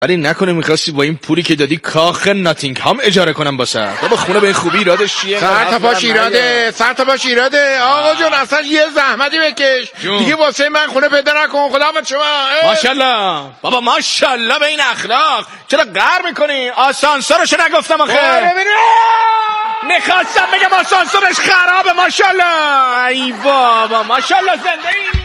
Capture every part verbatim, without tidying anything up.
ولی نکنه میخواستی با این پولی که دادی کاخ ناتینگهام اجاره کنم باسه؟ بابا خونه به این خوبی ایرادش چیه؟ سر تا پاش ایراده، سر تا پاش ایراده. آقا جون اصلا یه زحمتی بکش دیگه واسه من خونه پیدا نکن. خدا به شما. ماشاءالله بابا ماشاءالله به این اخلاق. چرا قهر میکنی؟ آسانسورشو نگفتم آخه. میخواستم بگم آسانسورش خرابه. ماشاءالله. ای بابا ماشاءالله زنده ای.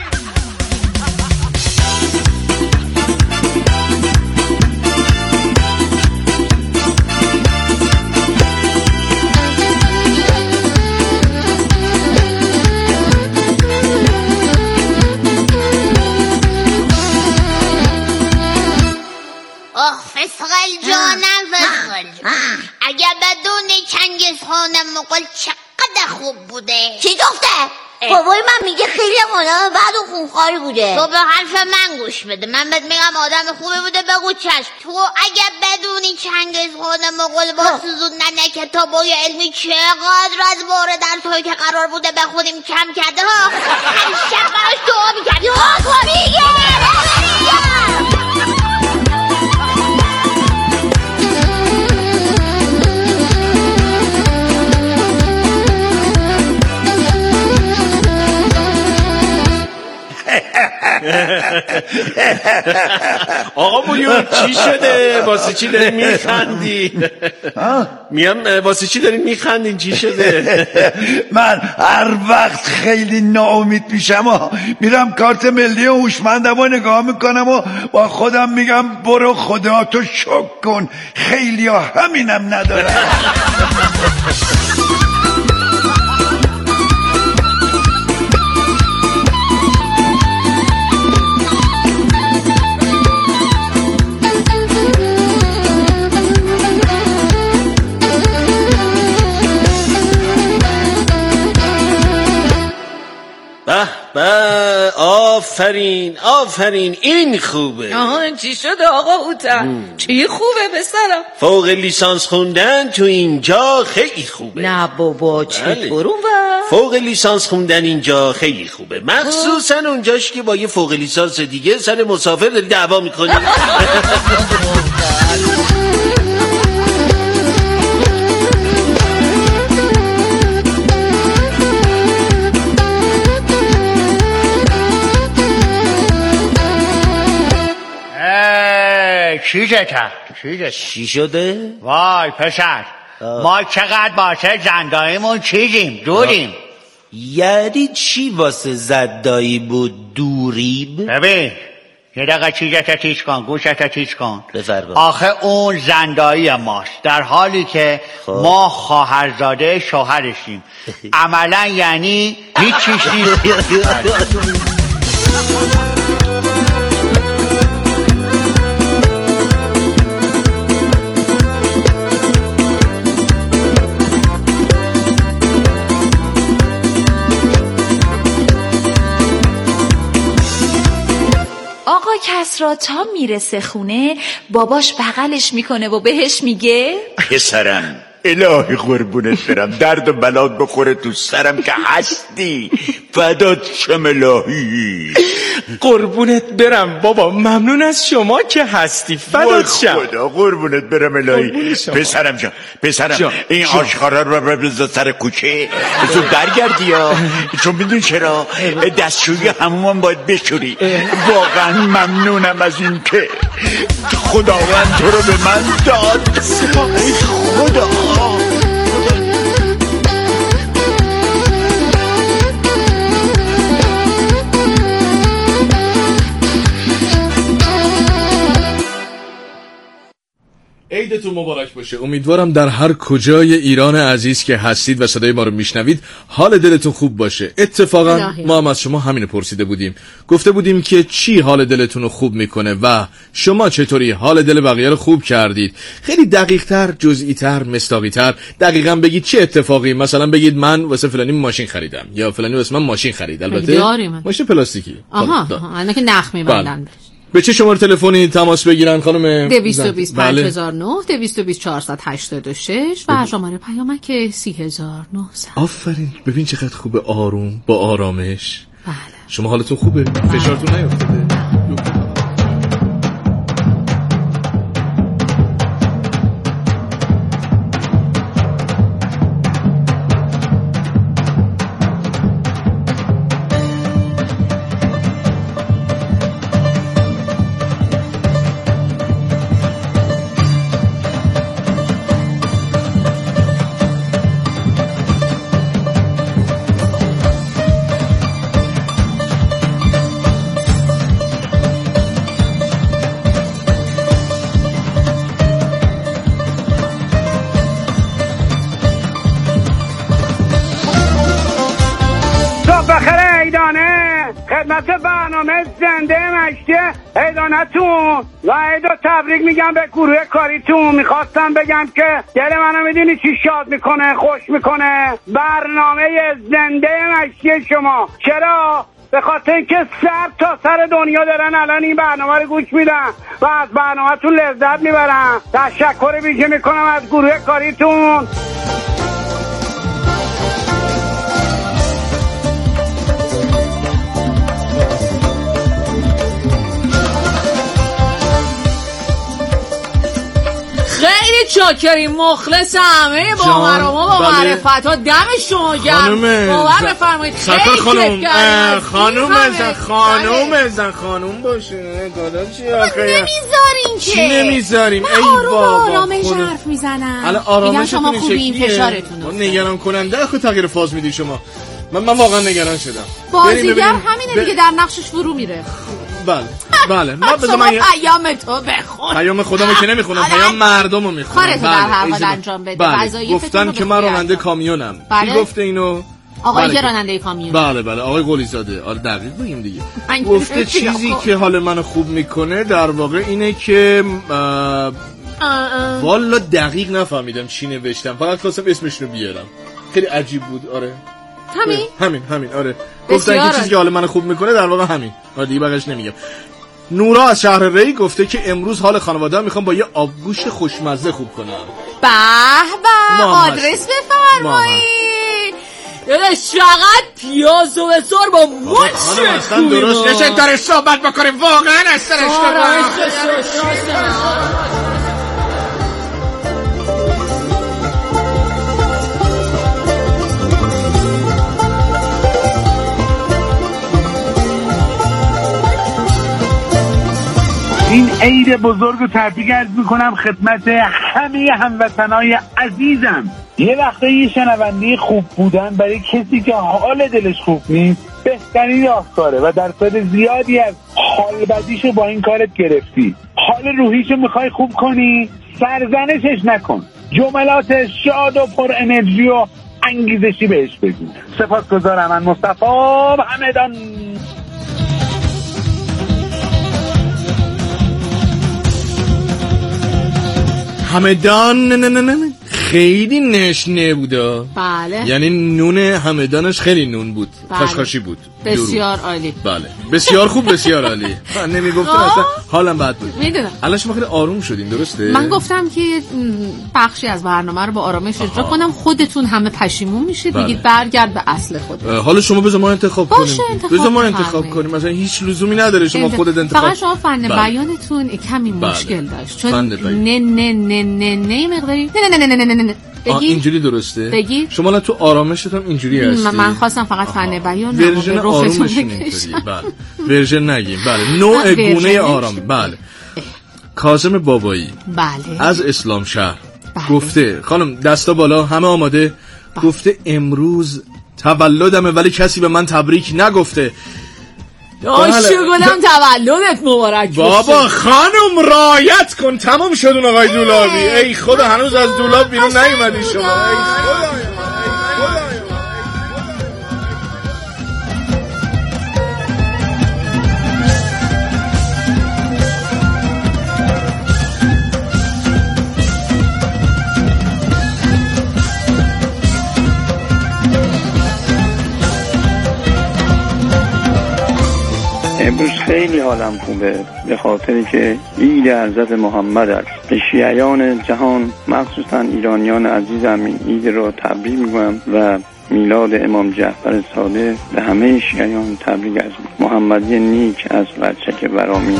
آه فسقل جانم فسقل جان. اگه بدون چنگیز خان مغول چقدر خوب بوده. چی گفته؟ بابای من میگه خیلی آدم بد و خونخواری بوده. تو به حرف من گوش بده. من بهت میگم آدم خوبی بوده بگو چشم. تو اگه بدونی چنگیز خان مغول با سوزوندن کتابای علمی چقدر از بار درسایی که قرار بوده بخونیم کم کرده ها. هر شب براش دعا میکردی. ها تو میگه آقا بویون چی شده؟ واسه چی دارین میخندین؟ میام واسه چی دارین میخندین؟ چی شده؟ من هر وقت خیلی ناامید میشم و میرم کارت ملی هوشمندم و نگاه میکنم و با خودم میگم برو خدا تو شکر کن خیلی ها همینم ندارم. به به آفرین آفرین این خوبه. آها چی شده آقا اوتر؟ چی خوبه بسرم؟ فوق لیسانس خوندن تو اینجا خیلی خوبه. نه بابا چطور اون و؟ فوق لیسانس خوندن اینجا خیلی خوبه مخصوصا اونجاش که با یه فوق لیسانس دیگه سر مسافر داری دعوا میکنی. چی جتا؟ چی جتا؟ چی شده؟ وای پسر ما چقدر واسه زنداییمون چیزیم دوریم. یعنی چی واسه زدایی بود دوریم؟ ببین یه دقیقه چیزتا تیز کن گوشتا تیز کن. بفرما. آخه اون زندایی ماست در حالی که خواه. ما خواهرزاده شوهرشیم. عملا یعنی هیچ چیز نیست. آقا کسرا تا میرسه خونه باباش بغلش میکنه و بهش میگه پسرم الهی قربونت برم درد و بلات بخوره تو سرم که هستی فدات شم الهی. قربونت برم بابا ممنون از شما که هستی فدات شم. خدا قربونت برم الهی. پسرم جان پسرم جا. این آشخارا رو ببرز سر کوچه تو برگردی ها چون میدون چرا دستشویی همون باید بشوری. واقعا ممنونم از این که خداوند تو رو به من داد. ای خدا عیدتون مبارک باشه. امیدوارم در هر کجای ایران عزیز که هستید و صدای ما رو میشنوید حال دلتون خوب باشه. اتفاقا ما هم از شما همینو پرسیده بودیم، گفته بودیم که چی حال دلتون رو خوب میکنه و شما چطوری حال دل بقیه رو خوب کردید. خیلی دقیق تر، جزئی تر، مصداقی تر دقیقاً بگید چه اتفاقی. مثلا بگید من واسه فلانی ماشین خریدم یا فلانی واسه من ماشین خرید. البته ماشین پلاستیکی. آها اینا که نخ می‌بندن. به چه شماره تلفنی تماس بگیرن خانم؟ دویست و بیست پنج هزار و نه دویست و بیست چهارصد و هشتاد و شش و شماره پیامک سی هزار و نهصد. آفرین. ببین چقدر خوبه آروم با آرامش. بله. شما حالتون خوبه؟ فشارتون نیافتاده؟ خدمت برنامه زنده مشته هیدانتون و عید و تبریک میگم به گروه کاریتون. میخواستم بگم که دل منو میدونی چی شاد میکنه، خوش میکنه؟ برنامه زنده مشته شما. چرا؟ به خاطر اینکه سر تا سر دنیا دارن الان این برنامه رو گوش میدن و از برنامه‌تون لذت میبرن. تشکر ویژه میکنم از گروه کاریتون. خیلی چاکریم، مخلص همه باورما با معرفت ها. دم شما گرم. باور بفرمایید. خیلی خانم خانم زن خانم زن خانم باشه دادا چی آخه نمیذارین که چی نمیذاریم؟ ای بابا آرامش حرف میزنم. الان آرامش شما خوبین، فشارتون رو نگران کننده خود تغییر فاز میدی شما. من من واقعا نگران شدم. بازیگر همینه دیگه، در نقشش فرو میره. بله بله. ما بذار من پیام تو بخون. پیام خودمو که نمیخونم، پیام مردمو میخونم. کارتو در هر حال انجام بده. بله. گفتن که من راننده کامیونم. کی گفته اینو؟ آقای که راننده کامیون. بله بله آقای قلی زاده. آره دقیق بگیم دیگه. گفته چیزی که حال منو خوب میکنه در واقع اینه که والا دقیق نفهمیدم چی نوشتم، فقط خواستم اسمش رو بیارم. خیلی عجیب بود. آره همین همین همین آره. گفتن که چیزی که حال منو خوب میکنه در واقع همین. آره دیگه بقیش نمیگم. نورا از شهر ری گفته که امروز حال خانواده میخوام با یه آبگوشت خوشمزه خوب کنم. به به آدرس بفرمایید. یه شغل پیاز و بزار با مچ خوبی درست نشه داره صحبت بکنیم. واقعا اصلا اشتباه. این عید بزرگ رو تبریک عرض میکنم خدمت همه هموطنای عزیزم. یه وقتا یه شنونده خوب بودن برای کسی که حال دلش خوب نیست بهترین راهکاره و درصد زیادی از حال بدیشو با این کارت گرفتی. حال روحیشو میخوای خوب کنی، سرزنشش نکن، جملات شاد و پر انرژی و انگیزشی بهش بگو. سپاسگزارم. من مصطفی همدان. همدان نه نه نه نه خیلی نشنه بوده. بله. یعنی نون همدانش خیلی نون بود. بله. خشخاشی بود. بسیار عالی. بله بسیار خوب بسیار عالی. من نمیگفتم اصلا حالم بد بود. میدونم. الان شما خیلی آروم شدین درسته؟ من گفتم که بخشی از برنامه رو با آرامش اجرا کنم، خودتون همه پشیمون میشید. بله. میگید برگرد به اصل خودت. حالا شما بذار ما انتخاب کنیم. بذار ما انتخاب کنیم. مثلا هیچ لزومی نداره شما خودت انتخاب. فقط شما فن بله. بیانتون کمی بله. مشکل داشت. چون نه نه نه نه نه مقداری نه نه نه نه نه بگی اینجوری درسته؟ بگی شما الان تو آرامشت هم اینجوری هستی. من خواستم فقط فن بیان ورژن آرامش اینطوریه. بله ورژن نگیم. بله نوع گونه آرام. بله کاظم بابایی بله از اسلام شهر بله. گفته خانم دستا بالا همه آماده بله. گفته امروز تولدمه ولی کسی به من تبریک نگفته. آشگلم تولدت مبارک بابا خانم رایت کن. تمام شد اون آقای دولابی. ای خدا هنوز از دولاب بیرون نیومدی شما. ای خدا امروز خیلی حالم خوبه به خاطری که عید حضرت محمد است. به شیعیان جهان مخصوصا ایرانیان عزیزم این عید رو تبریک میگم و میلاد امام جعفر صادق به همه شیعیان تبریک از محمدی نیک از بچه برامی.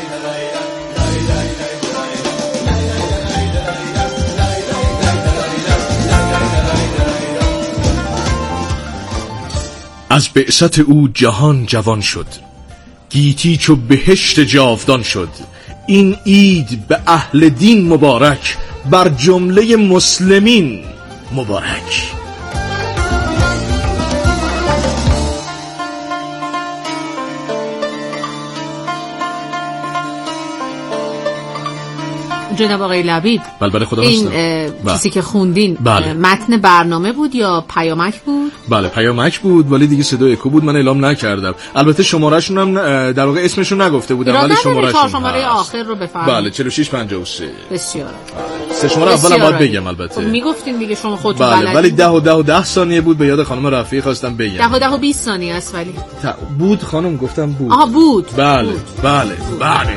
از بعثت او جهان جوان شد، گیتی چو بهشت جاودان شد. این عید به اهل دین مبارک، بر جمله مسلمین مبارک. جناب آقای لبیب، بله بله خدا این چیزی که خوندین بله. متن برنامه بود یا پیامک بود؟ بله پیامک بود، ولی دیگه صدای اکو بود، من اعلام نکردم. البته شماره‌شون هم در واقع اسمشون نگفته بودم، ولی شماره‌شون شماره آخر رو بفرمایید. بله چهل و شش پنجاه و سه. بسیار. سه شماره اولم باید بگم البته. میگفتین دیگه شما خودتون بله بلدین. ولی ده و ده و ده ثانیه بود، به یاد خانم رفیعی خواستم بگم. ده و ده و بیست ثانیه است ولی. بود خانم گفتم بود. آها بود. بله بود. بله بود. بله.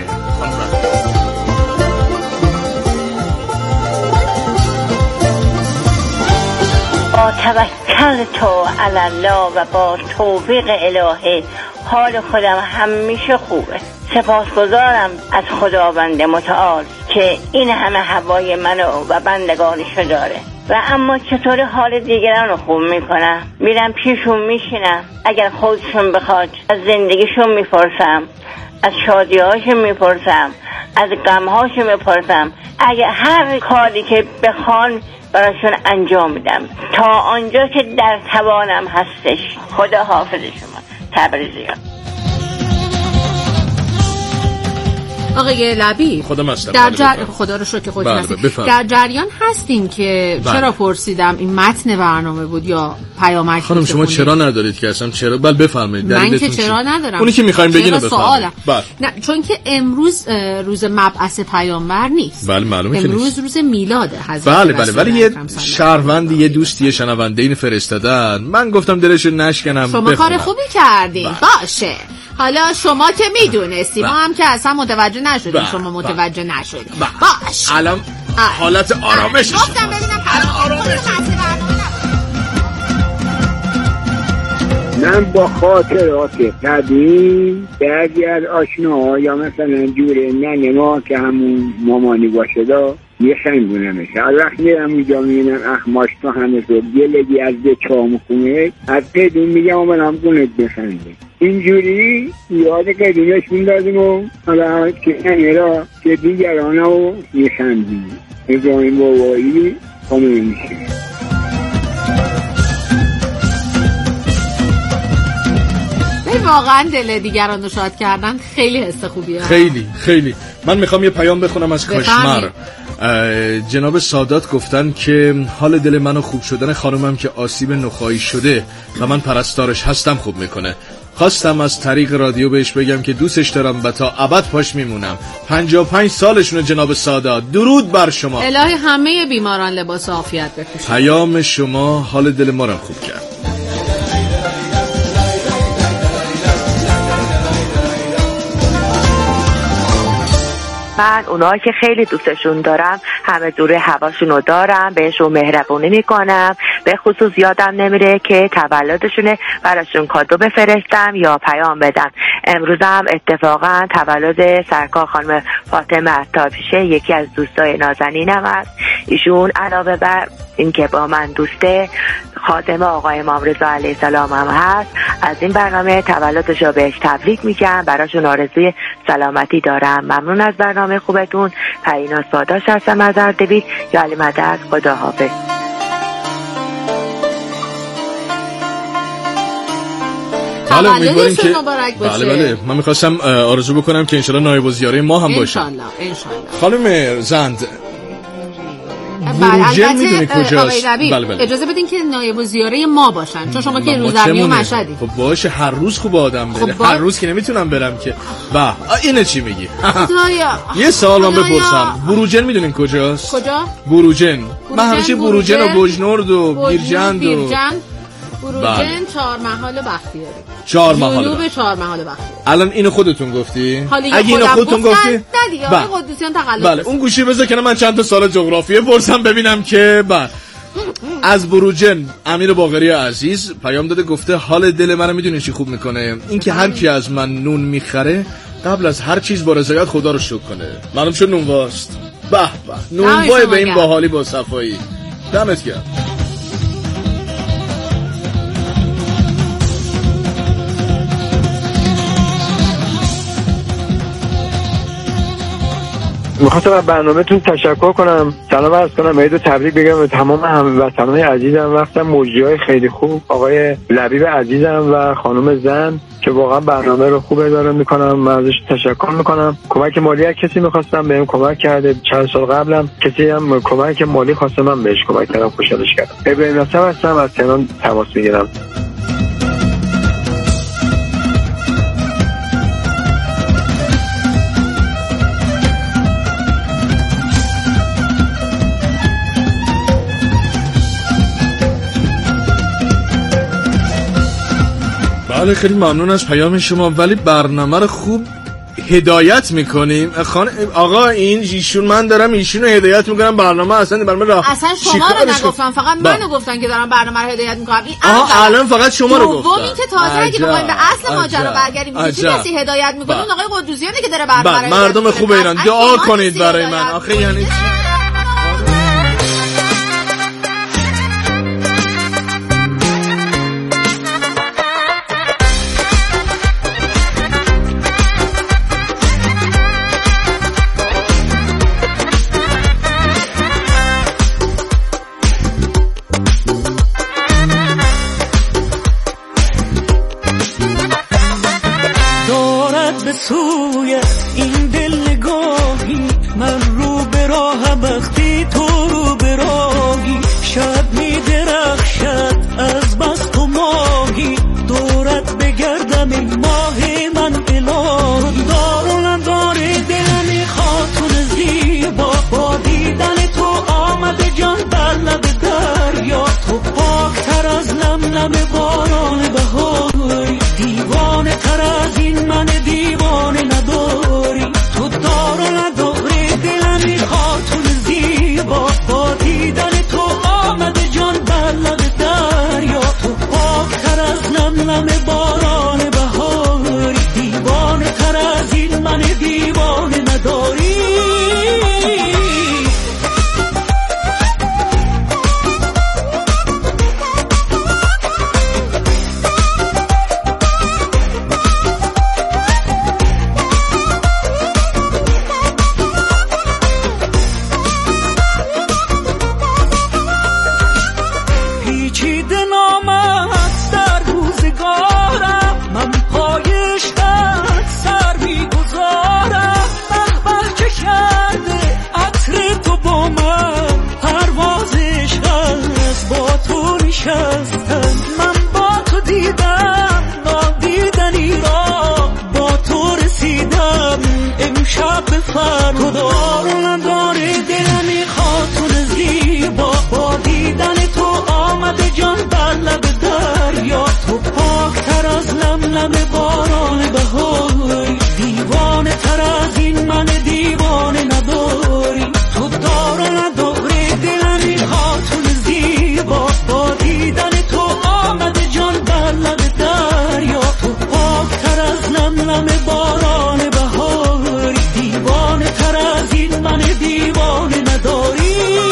با توکل تو علی الله و با توفیق الهی حال خودم همیشه خوبه. سپاسگزارم از خداوند متعال که این همه هوای منو و بندگانشو داره. و اما چطور حال دیگران رو خوب میکنم؟ میرم پیشون میشینم، اگر خودشون بخواد از زندگیشون میپرسم، از شادیهاشون میپرسم، از غمهاشون میپرسم، اگر هر کاری که بخوان براشون انجام میدم تا آنجا که در توانم هستش. خدا حافظ شما. تبریزیان. آقای لبیب خودم هستم. در جر... خدا رو شکر که خودتون هستین. در جریان هستین که بله. چرا پرسیدم این متن برنامه بود یا پیامک؟ خانم شما چرا ندارید که اصلا چرا؟ بله بفرمایید. من که چرا ندارم. اونی که می‌خوایم بگین بفرمایید. بله. نه چون که امروز روز مبعث پیامبر نیست. بله معلومه که امروز روز میلاد حضرت. بله بله ولی یه شهروندی یه دوستی شنونده این فرستادن، من گفتم دلش نشکنم. شما کار خوبی کردین. باشه. حالا شما که میدونستی، ما هم که اصلا متوجه نشدیم. با. شما متوجه با. نشدیم. باش الان حالت آرامش گفتم ببینم آرامش من با خاطرات قدیم بعضی از آشناها یا مثلا جوره ننه ما که همون مامانی باشه دا یه خنگونمش هر وقت میرم اونجا میبینم اخماش تو همه تو گلگی از ده چامو خونه از قدیم میگم و من هم گونت بخنده اینجوری یاد قدیمش میندازیم و حالا که ننه را که دیگران رو میخندیم ابراهیم بابایی همه میشه. واقعا دل دیگران رو شاد کردن خیلی حس خوبیه. خیلی خیلی. من میخوام یه پیام بخونم از کاشمر. جناب سادات گفتن که حال دل منو خوب شدن خانومم که آسیب نخاعی شده و من پرستارش هستم خوب میکنه. خواستم از طریق رادیو بهش بگم که دوستش دارم و تا ابد پاش میمونم. پنجاه و پنج سالشونه جناب سادات. درود بر شما. الهی همه بیماران لباس عافیت بپوشونه. پیام شما حال دل ما رو خوب کرد. من اونایی که خیلی دوستشون دارم همه دوره هواشون رو دارم، بهشون مهربونی میکنم، به خصوص یادم نمیره که تولدشونه براشون کادو بفرستم یا پیام بدم. امروزم اتفاقا تولد سرکار خانم فاطمه عطابیشه، یکی از دوستای نازنینم هست. ایشون علاوه بر اینکه با من دوسته، خادم آقای امام رضا علیه السلام هم هست. از این برنامه تولدش رو بهش تبریک میگم، براشون آرزوی سلامتی دارم. ممنون از برنامه خوبتون. پریناز پاداش هستم از اردبیل. یا علی مدد. خدا حافظ. بله امیدواریم که بله بله من میخواستم آرزو بکنم که انشالله نایب الزیاره ما هم باشه. انشالله انشالله. خانم زند بروجن میدونی کجاست؟ بله بله. اجازه بدین که نایب الزیاره ما باشن، چون شما که روزرمی و مشهدی. خب باشه هر روز خوب آدم بره. خب هر روز که نمیتونم برم که. با اینه چی میگی؟ یه سوال من بپرسم، بروجن میدونین کجاست؟ کجا؟ بروجن. من همیشه بروجن و بوجنورد و بیرجند و بروجن چهار محال بختیاری. چهار محال. جنوب چهار محال بختیاری. الان اینو خودتون گفتی؟ اگه اینو خودتون گفتی؟ نه دیگه آقای قدوسیان تقلب. بله اون گوشی بذار که من چند تا سال جغرافیه پرسم ببینم که بعد از بروجن امیر باقری عزیز پیام داده، گفته حال دل منو میدونی چی خوب میکنه؟ این که هر کی از من نون میخره قبل از هر چیز با رضایت خدا رو شکر کنه. معلوم شد نونواست. به به نونوای به این باحالی با صفایی. دمت گرم. می‌خواستم از برنامه‌تون تشکر کنم، سلام عرض کنم، عید تبریک بگم به تمام هموطنان عزیزم. وقتم موجی‌های خیلی خوب، آقای لبیب عزیزم و خانم زن که واقعا برنامه رو خوب اداره میکنم، من ازش تشکر میکنم. کمک مالی از کسی میخواستم، بهم کمک کرده. چند سال قبلم کسی هم کمک مالی خواسته، من بهش کمک کردم، خوشحالش کردم. ابراهیم نصر هستم، از تهران تماس میگیرم. بله خیلی ممنون از پیام شما، ولی برنامه رو خوب هدایت میکنیم. خان آقا این ایشون، من دارم ایشونو هدایت میکنم، برنامه اصلا برنامه راه اصلا شما رو نگفتم، فقط منو گفتن که دارم برنامه رو هدایت میکنم. این آها الان فقط شما رو گفتم. دومی که تازه اگه بخوایم به اصل ماجرا برگردیم، چه کسی هدایت میکنه؟ اون آقای قدوسیانه که داره برنامه رو. مردم خوب ایران دعا کنید برای من. آخه یعنی سوی این دل نگاهی، من رو به راه وقتی تو رو به راهی، شب می درخشد از بس تو ماهی، دورت بگردم این ماه من الهی، دار و ندار دل میخواد تو زیبا، با دیدن تو آمده جان بر لب دریا، تو پاکتر از لم لم باران بهاری، دیوانه تر از این من دیوانه نداری، تو دار و نداری دل میخواد تو زیبا، با دیدن تو آمده جان بر لب دریا، تو پاکتر از لم لم باران بهاری، دیوانه تر از این من دیوانه نداری. من با تو دیدم نادیدنی را، با تو رسیدم امشب به فردا، دار و ندار دل میخواد تو زیبا، با دیدن تو آمده جان بر لب دریا، تو پاکتر از لم لم باران بهاری، دیوانه تر از این من دیوانه نداری، تو دار و ندار دل میخواد تو زیبا، با دیدن تو آمده جان بر لب دریا، تو پاکتر از لم لم باران بهاری، دیوانه تر از این من دیوانه نداری.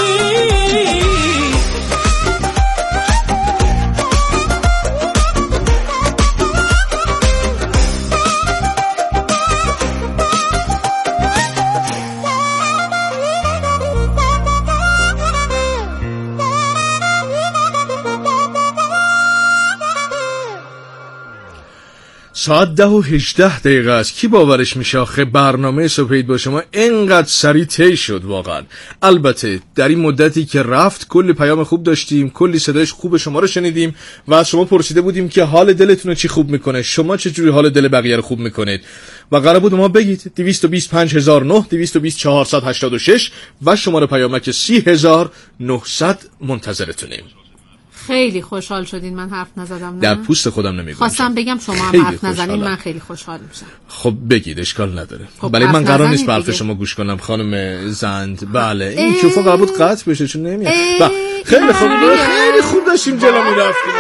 ساعت ده و هجده دقیقه است. کی باورش میشه آخه برنامه صبح عید با شما اینقدر سریع طی شد واقعا. البته در این مدتی که رفت کلی پیام خوب داشتیم، کلی صدای خوب شما رو شنیدیم و از شما پرسیده بودیم که حال دلتون رو چی خوب میکنه، شما چه جوری حال دل بقیه رو خوب میکنید و قرار بود ما بگید. دویست و بیست و پنج هزار و نه، دویست و بیست چهارصد و هشتاد و شش و شماره پیامک سی هزار و نهصد منتظرتونیم. خیلی خوشحال شدین من حرف نزدم. نه؟ در پوست خودم نمیگم. خواستم بگم شما هم حرف نزنین، من خیلی خوشحال میشم. خب بگید، اشکال نداره. خب بله من قرار نیست به حرف شما گوش کنم خانم زند. بله این کیفا قرار بود قطع بشه چون نمیاد. خیلی خوب خیلی خوب داشتیم جلو میرفتیم.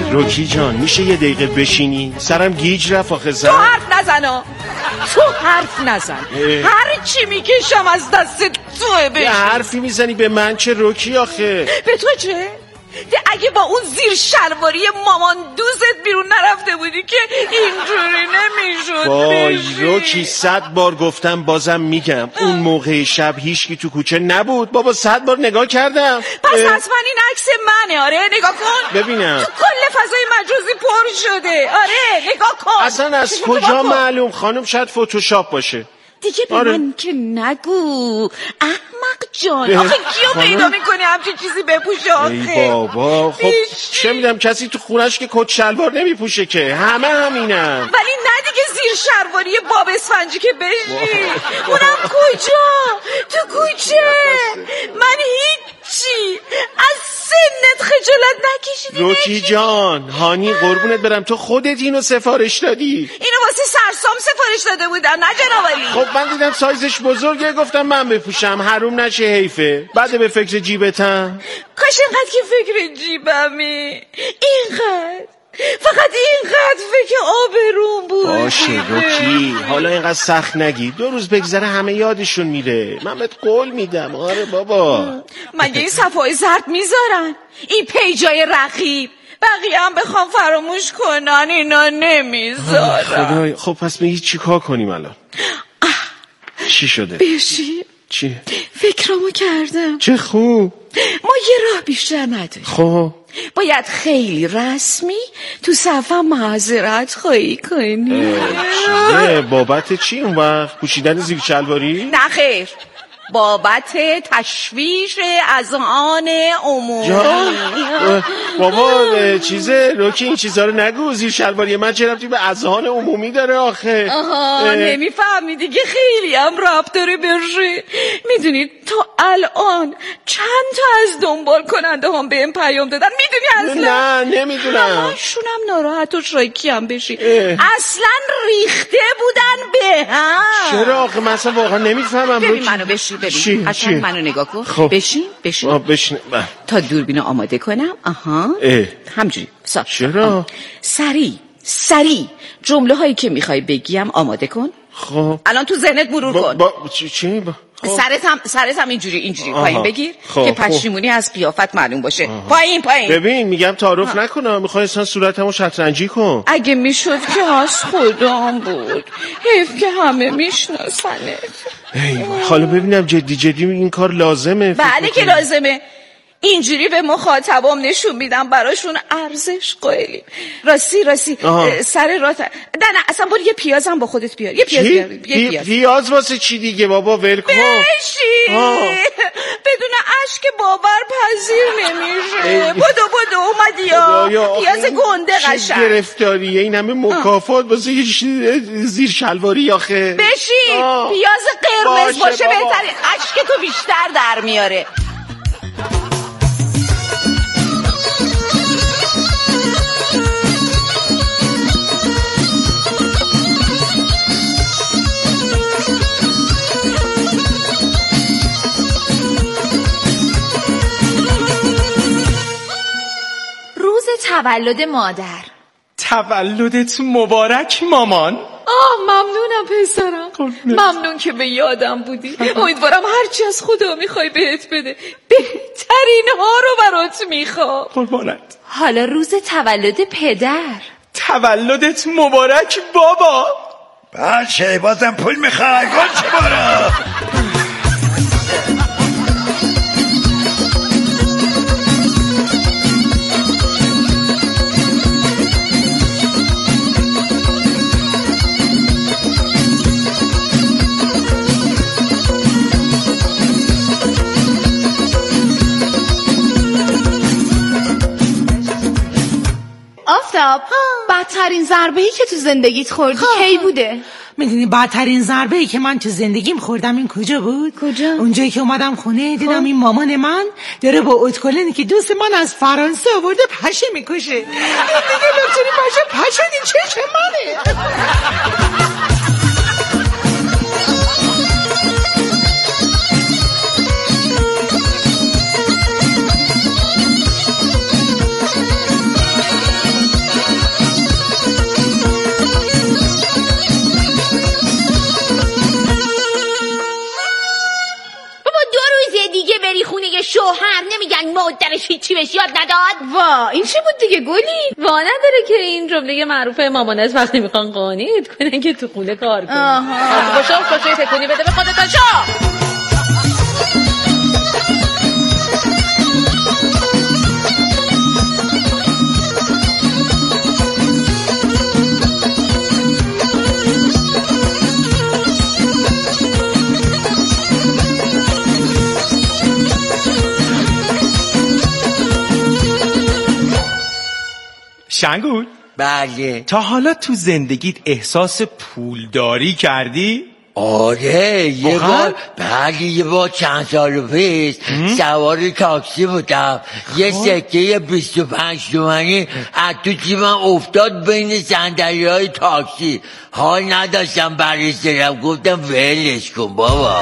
روکی جان میشه یه دقیقه بشینی؟ سرم گیج رفت آخه زن. تو حرف نزن تو حرف نزن هر چی میکشم از دست توه. بشین. یه حرفی میزنی به من چه روکی آخه؟ به تو چه؟ اگه با اون زیر شلواری مامان دوست بیرون نرفته بودی که اینجوری نمیشد. وای روکی صد بار گفتم بازم میگم اون موقع شب هیچکی تو کوچه نبود بابا. صد بار نگاه کردم. پس حتما این عکس منه. آره نگاه کن ببینم. تو کل فضای مجازی پر شده. آره نگاه کن. اصلا از کجا معلوم خانم؟ شاید فتوشاپ باشه دیگه. به آره. من که نگو احمق جان. آخه کیو پیدا میکنی همچین چیزی بپوشه آخه؟ ای بابا خب چه میدم کسی تو خونش که کت شلوار نمیپوشه که همه همینم. ولی نه دیگه زیر شلواری باب اسفنجی که بشی. اونم کجا؟ تو کوچه. من هیچی از سنت خجالت نکشیدی. روکی جان هانی قربونت برم تو خودت اینو سفارش دادی. اینو واسه سرسام سفارش داده بودن نه جناب علی. خب من دیدم سایزش بزرگه گفتم من بپوشم حروم نشه حیفه. بعد به فکر جیبتم. کاش اینقدر که فکر جیبمی. اینقدر فقط اینقدر فکر آبروم بود. باشه روکی حالا اینقدر سخت نگی. دو روز بگذره همه یادشون میره. من بهت قول میدم. آره بابا. مگه این صفحه زرد میذارن؟ این پیجای رقیب بقیه هم بخوام فراموش کنن اینا نمیذارن. خدای خب پس میگی چی کار کنیم الان؟ چی شده؟ بشی چی؟ فکرامو کردم. چه خوب. ما یه راه بیشتر نداریم. خب باید خیلی رسمی تو صفحه معذرت خواهی کنی. چیه؟ بابت چی اون وقت؟ پوشیدن زیر شلواری؟ نه خیر بابت تشویش اذهان عمومی. بابا چیزه روکی این چیزا رو نگو. زیر شلواری من چه ربطی به اذهان عمومی داره آخه؟ آها نمیفهمی دیگه. خیلی هم ربط داره برشی. میدونید تا الان چند تا از دنبال کننده هم به این پیام دادن؟ میدونی اصلا؟ نه نمیدونم. همشونم ناراحت و شاکی هم بشی. اصلا ریخته بودن به هم. چرا آخه من اصلا واقعا نمیفهمم. ببین منو بشی ببین اصلا منو نگاه کن. خب. بشین بشین بشین تا دوربینو آماده کنم. آها همجوری سا. چرا؟ سریع سریع جمله هایی که میخوای بگیم آماده کن. خب الان تو ذهنت مرور با... کن. با... چی؟ چی؟ با... خب. سرت هم سرت هم اینجوری اینجوری پایین بگیر خب. که پشیمونی از قیافت معلوم باشه. آها. پایین پایین. ببین میگم تعارف نکنم. میخوای اصلا صورتمو شطرنجی کن. اگه میشد که از خودم بود. حیف که همه میشناسنه. حالا ببینم جدی جدی این کار لازمه؟ بله که لازمه. اینجوری به مخاطبام نشون میدم براشون ارزش قائلیم. راستی راستی سر راه نه نه اصلا برو یه پیازم با خودت بیار. یه پیاز بیار. یه پیاز. پیاز واسه چی دیگه بابا ول کن. بشی بدون اشک باور پذیر نمیشه. بدو بدو اومدی یا پیاز گنده قشنگ. چه گرفتاریه این همه مکافات واسه یه زیر شلواری آخه. بشی پیاز قرمز باشه بهتره. اشک تو بیشتر در میاره. تولد مادر. تولدت مبارک مامان. آه ممنونم پسرم. ممنون که به یادم بودی. امیدوارم هرچی از خدا میخوای بهت بده. بهترین ها رو برات میخوام. قربانت. حالا روز تولد پدر. تولدت مبارک بابا. باشه بازم پول میخوای گل چه بارا. آفتاب بدترین ضربه‌ای که تو زندگیت خوردی کی بوده؟ میدونی بدترین ضربه‌ای که من تو زندگیم خوردم این کجا بود؟ کجا؟ اونجایی که اومدم خونه دیدم این مامان من داره با اتکلنی که دوست من از فرانسه آورده پشه میکشه. این دیگه لطفی پشه پشه این چشم منه. دخترش هیچی بهش یاد نداد؟ وا این چی بود دیگه گلی؟ وا نداره که این جمله معروف مامانت وقتی میخوان قانعت کنن که تو خونه کار کنی. آها خوشم خوشی تکونی بده به خودت شو. شنگول بله تا حالا تو زندگیت احساس پولداری کردی؟ آره یه بار بله یه بار چند سال پیش سوار تاکسی بودم یه سکه بیست و پنج تومنی از تو جیبم افتاد بین صندلی های تاکسی حال نداشتم برگردم گفتم ولش کن بابا.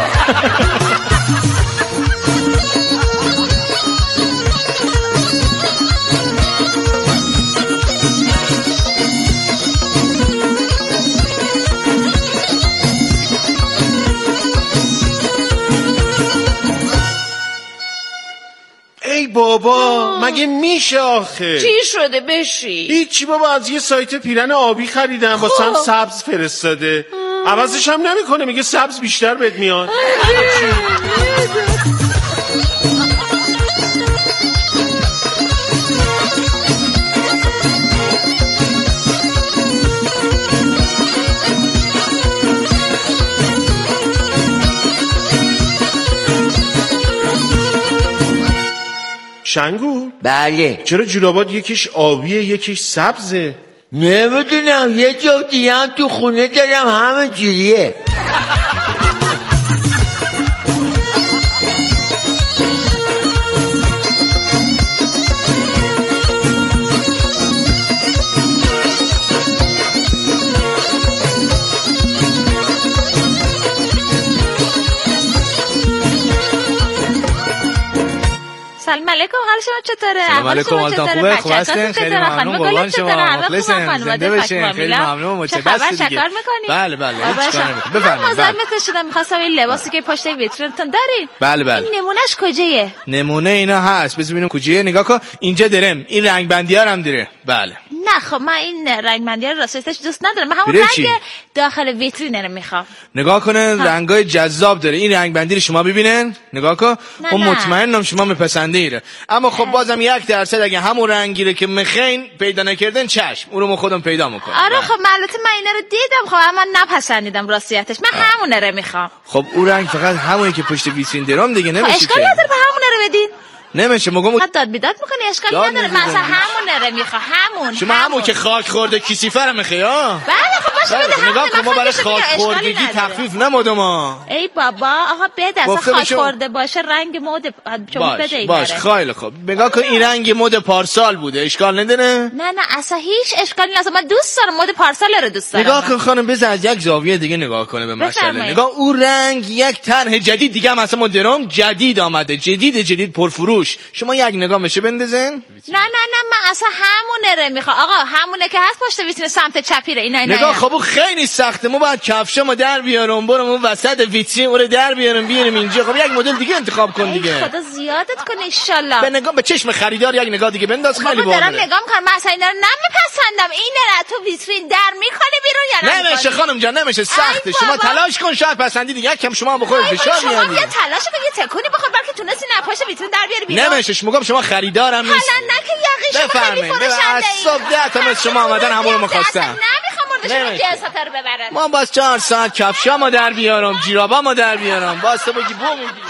ای بابا مگه میشه آخه؟ چی شده بشی؟ هیچی بابا از یه سایت پیرن آبی خریدم واسم سبز فرستاده عوضش هم نمیکنه میگه سبز بیشتر بهت میاد. شنگو بله چرا جورابات یکیش آبیه یکیش سبزه؟ نمیدونم یه جا دیگه هم تو خونه دارم همه جوریه. سلام علیکم حال شما چطوره؟ سلام علیکم حالتون خوبه؟ خوب هستین؟ خیلی ممنون قربان شما مخلصین زنده بشین خیلی ممنون متشکرم دیگه. بله بله هیچ کاری نمی‌کنم بفرمایید. مزاحمت شدم می‌خواستم این لباسی که پشت ویترینتون دارین بله بله این نمونهش کجایه؟ نمونه اینا هست بذار ببینم کجایه نگاه کن اینجا درم این رنگ بندی‌ها هم داره بله. نه خب من این رنگ بندی رو راستش دوست ندارم من همون رنگ داخل ویترین رو میخوام. نگاه کنن رنگای جذاب داره این رنگ بندی رو شما ببینن نگاه کن اون مطمئنم شما میپسندیره اما خب بازم یک درصد اگه همون رنگی رو که میخواین پیدا نکردن چشم اون رو ما خودم پیدا میکنم. آره خب البته من اینا رو دیدم خب اما نپسندیدم راستیتش من همون رو میخوام. خب اون رنگ فقط همونی که پشت ویترین درام دیگه نمیشه که اشکالی نداره به همون رو بدین نمیشه مگم داد بیداد میکنی اشکالی نداره من اصلا همون رو میخوام همون شما همون که خاک خورده کیسیفر میخوای ها بله خب باشه بده نگاه کن ما برای خاک خوردگی تخفیف نموده ما. ای بابا آقا بده اصلا خاک خورده باشه رنگ مود شما بده باش خیلی خوب نگاه کن این رنگ مود پارسال بوده اشکال نداره؟ نه نه اصلا هیچ اشکالی نیست من دوست دارم مود پارسال رو دوست دارم. نگاه کن خانم بذار از یک زاویه دیگه نگاه کنه به مسئله نگاه اون رنگ یک طرح جدید دیگه هم اصلا مدرن جدید آمده جدید جدید پرفروش شما یک نگاه میشه بندازن؟ نه نه نه من اصلا همونه رو میخوام آقا همونه که هست پشت ویترین سمت چپی رو اینا اینا نگاه خب خیلی سخته ما باید کفشمو در بیارم برم اون وسط ویترین اون رو در بیارم بیارم اینجا خب یک مدل دیگه انتخاب کن دیگه. خدا زیادت کنه ان شاء الله. به نگاه به چشم خریدار یک نگاه دیگه بنداز خیلی باحال. دارم نگاه میکنم من اصلا اینا رو نمیپسندم اینه رو تو ویترین در میکنه بیرون یا نه نمیشه خانم جان نمیشه سخته شما تلاش کن شاید پسندید یکم شما بخورید فشار میاد. شما یه تلاش کن یه تکونی بخور بلکه تونستی نپاش ویترین در بیاری بیرون. نمیشه میگم شما خریدارم نیست. حالا نه که یقین شما خیلی فروشنده ای. صبح ده تا مثل شما آمدن همون رو می‌خواستم. نمیخوام مورد شما جلسات رو ببرن. ما باز چهار ساعت کفشامو در بیارم جیرابامو در بیارم واسه بگی بو میگی